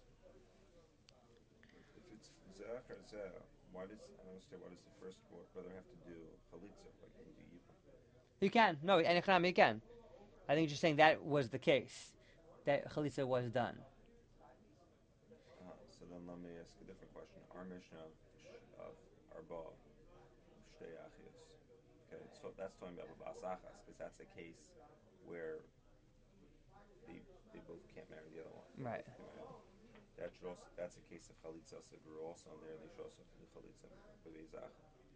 If it's zeh or zeh, I don't understand why does the first brother have to do chalitza like in the yibum? You can. No, and you can. I think you're just saying that was the case, that chalitza was done. So then let me ask a different question. Our Mishnah of Arba, Shtei Achios. Okay, so that's talking about Basachas, because that's a case where they both can't marry the other one. Right. That's a case of Chalitza Segru also, and there they show also the Chalitza with Izach.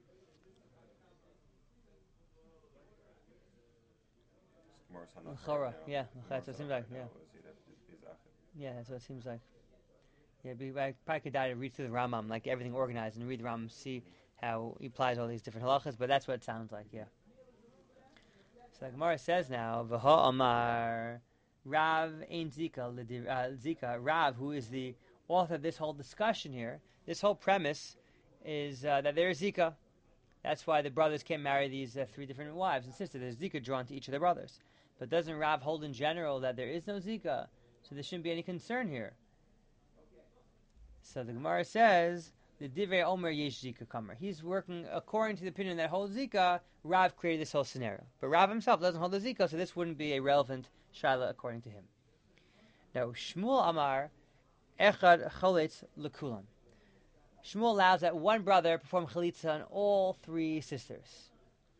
Chora, yeah, that's what it seems like, yeah. Yeah, that's what it seems like. Yeah, I probably could die to read through the Rambam, like everything organized, and read the Rambam, see how he applies all these different halachas, but that's what it sounds like, yeah. So the Gemara says now, V'ha Amar Rav Ein Zika, Rav, who is the author of this whole discussion here, this whole premise is that there is Zika. That's why the brothers can't marry these 3 different wives and sisters. There's Zika drawn to each of the brothers. But doesn't Rav hold in general that there is no Zika? So there shouldn't be any concern here. So the Gemara says, the Divrei Omer Yesh Zika Kamer. He's working according to the opinion that holds Zika. Rav created this whole scenario. But Rav himself doesn't hold the Zika, so this wouldn't be a relevant Shaila according to him. Now, Shmuel Amar Echad Choletz Lekulam. Shmuel allows that one brother perform chalitza on all 3 sisters.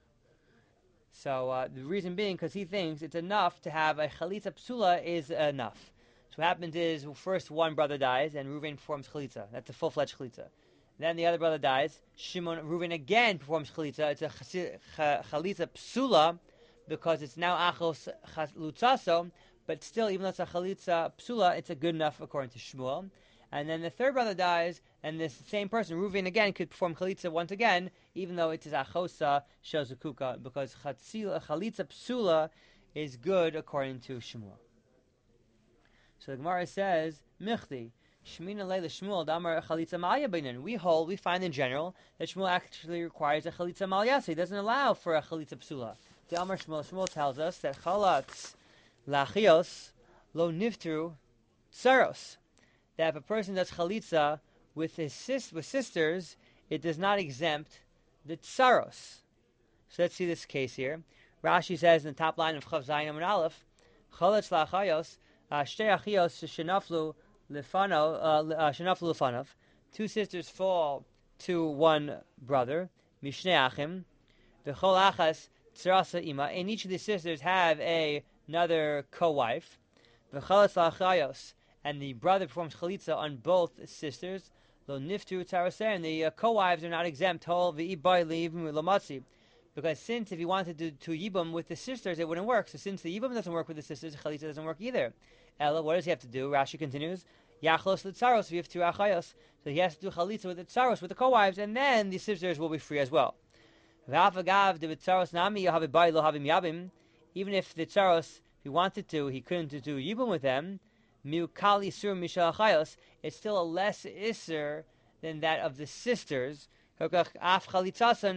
So the reason being, because he thinks it's enough to have a chalitza psula is enough. So what happens is, first one brother dies, and Reuven performs chalitza. That's a full-fledged chalitza. Then the other brother dies. Reuven again performs chalitza. It's a chalitza psula, because it's now achos chalutzaso, but still, even though it's a chalitza psula, it's a good enough according to Shmuel. And then the third brother dies, and this same person, Reuven, again, could perform chalitza once again, even though it is achosa shozukuka, because chalitza psula is good according to Shmuel. So the Gemara says, Michti, Shmina Leila Shmuel Damar Chalitza Malya Bainan. We find in general that Shmuel actually requires a Chalitza Malya, so he doesn't allow for a Chalitza Psula. The Amar Shmuel tells us that Chalatz Lachios Lo Niftru Tsaros. That if a person does Chalitza with sisters, it does not exempt the Tsaros. So let's see this case here. Rashi says in the top line of Chav Zayin Amud Aleph, Chalatz Lachayos Shtei Achios Shenaflu Lefanav. Two sisters fall to one brother. Mishnei Achim. V'chol Achas Tzarasa Ima. And each of the sisters have another co-wife. V'chalatz Lachayos. And the brother performs chalitza on both sisters. Lo niftu tzaraseh. And the co-wives are not exempt. Hol v'ibai le'ivim l'matzi. Because since if he wanted to do yibum with the sisters, it wouldn't work. So since the yibum doesn't work with the sisters, chalitza doesn't work either. Ella, what does he have to do? Rashi continues, Yachlos l'tzaros, we have two achayos. So he has to do chalitza with the tzaros, with the co-wives, and then the sisters will be free as well. V'afagav de b'tzaros nami yahavibai lo havim yabim. Even if the tzaros, if he wanted to, he couldn't do yibum with them. Miukal isur mishal achayos. It's still a less isur than that of the sisters. Therefore, the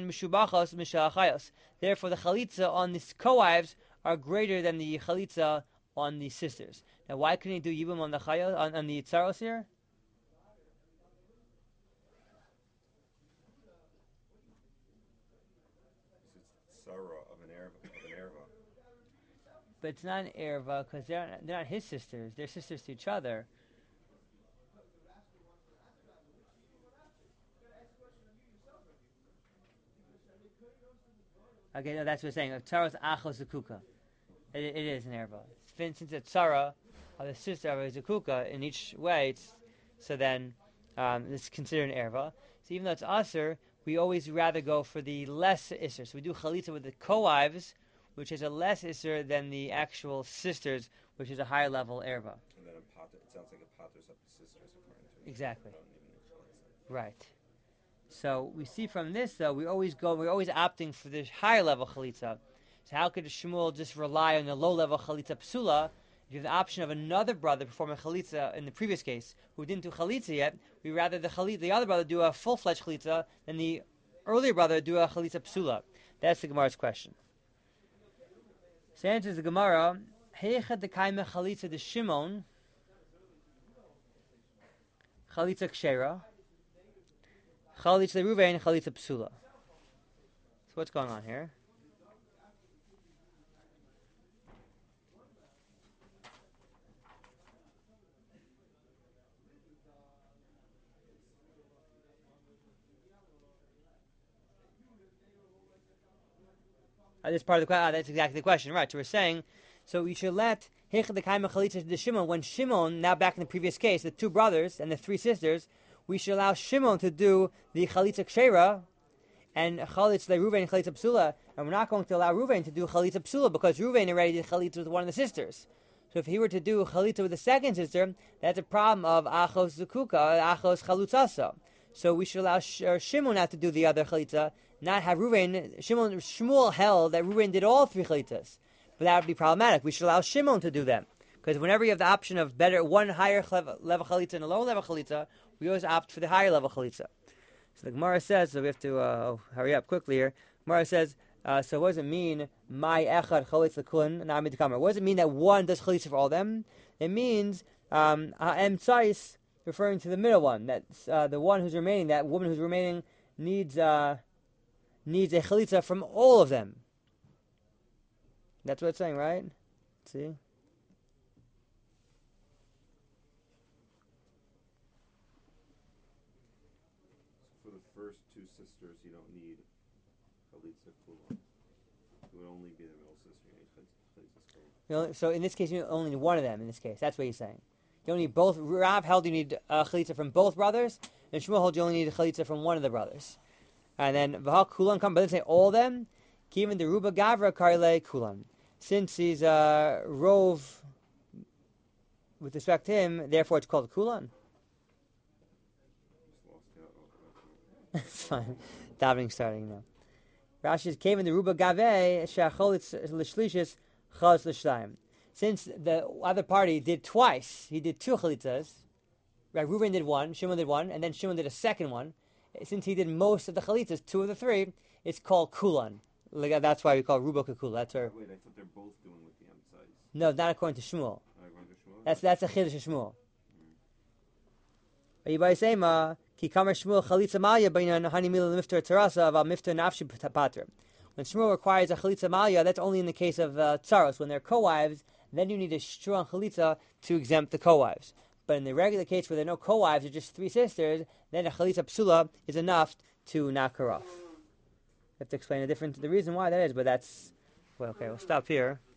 chalitza on the co-wives are greater than the chalitza on the sisters. Now, why couldn't he do yibum on the chayos, on the tzaros here? It's Sarah of an erva. But it's not an erva because they're not his sisters. They're sisters to each other. Okay, no, that's what we're saying. Tzaros achos zakuka. It is an erva. Since it's tzara of the sister of a zakuka in each way, so then it's considered an erva. So even though it's aser, we always rather go for the less isser. So we do chalitza with the co-wives, which is a less isser than the actual sisters, which is a higher level erva. And then it sounds like a patters up the sisters according to Exactly. Right. So we see from this, though, we're always opting for the higher level chalitza. So how could Shmuel just rely on the low level chalitza psula? If you have the option of another brother performing chalitza in the previous case, who didn't do chalitza yet, we rather the other brother do a full-fledged chalitza than the earlier brother do a chalitza psula. That's the Gemara's question. So answers the Gemara, Heicha dekaime chalitza de Shimon, chalitza kshera, chalitza Reuven, chalitza psula. So what's going on here? This part of the question, that's exactly the question, right? So we're saying, so we should let Heicha dekaime chalitza de Shimon, when Shimon, now back in the previous case, the two brothers and the three sisters, we should allow Shimon to do the chalitza kshera and chalitza Reuven and chalitza psula, and we're not going to allow Reuven to do chalitza psula because Reuven already did chalitza with one of the sisters. So if he were to do chalitza with the second sister, that's a problem of achos zukuka, achos chalutzasa. So we should allow Shimon not to do the other chalitza, not have Reuven. Shmuel held that Reuven did all three chalitzas, but that would be problematic. We should allow Shimon to do them. Because whenever you have the option of one higher level chalitza and a lower level chalitza, we always opt for the higher level chalitza. So the Gemara says, so we have to hurry up quickly here. Gemara says, so what does it mean, my echad chalitza kun nami dekamer? What does it mean that one does chalitza for all of them? It means ha'em tzais, referring to the middle one. That's the one who's remaining, that woman who's remaining needs a chalitza from all of them. That's what it's saying, right? Let's see. For the first two sisters, you don't need chalitza kula. It would only be the middle sister. You need chalitza kula. So in this case, you only need one of them. In this case, that's what he's saying. You only need both. Rav held you need chalitza from both brothers, and Shmuel held you only need a chalitza from one of the brothers. And then v'hal kulan come, but let's say all of them. Given the ruba gavra karile kulan, since he's rov with respect to him, therefore it's called kulan. It's fine. Davening starting now. Rashi came in the ruba gave shachol l'shlishis chaz l'shlayim. since the other party did twice, he did 2 chalitzas. Right, Reuven did 1, Shimon did 1, and then Shimon did a second one. Since he did most of the chalitzas, 2 of the 3, it's called kulan. Like, that's why we call Rubo Kekula. That's our. Wait, I thought they're both doing with the emphasize. No, not according to Shmuel. Not according to Shmuel? That's a chiddush of Shmuel. Yibai Sema ki kamer Shmuel chalitza malya b'inyan hani mila mifter terasa aval mifter nafshi pater. When Shmuel requires a chalitza malya, that's only in the case of tsaros. When they're co-wives, then you need a strong chalitza to exempt the co-wives. But in the regular case where there are no co-wives, they're just 3 sisters, then a chalitza psula is enough to knock her off. I have to explain the reason why that is, but that's... Well, okay, we'll stop here.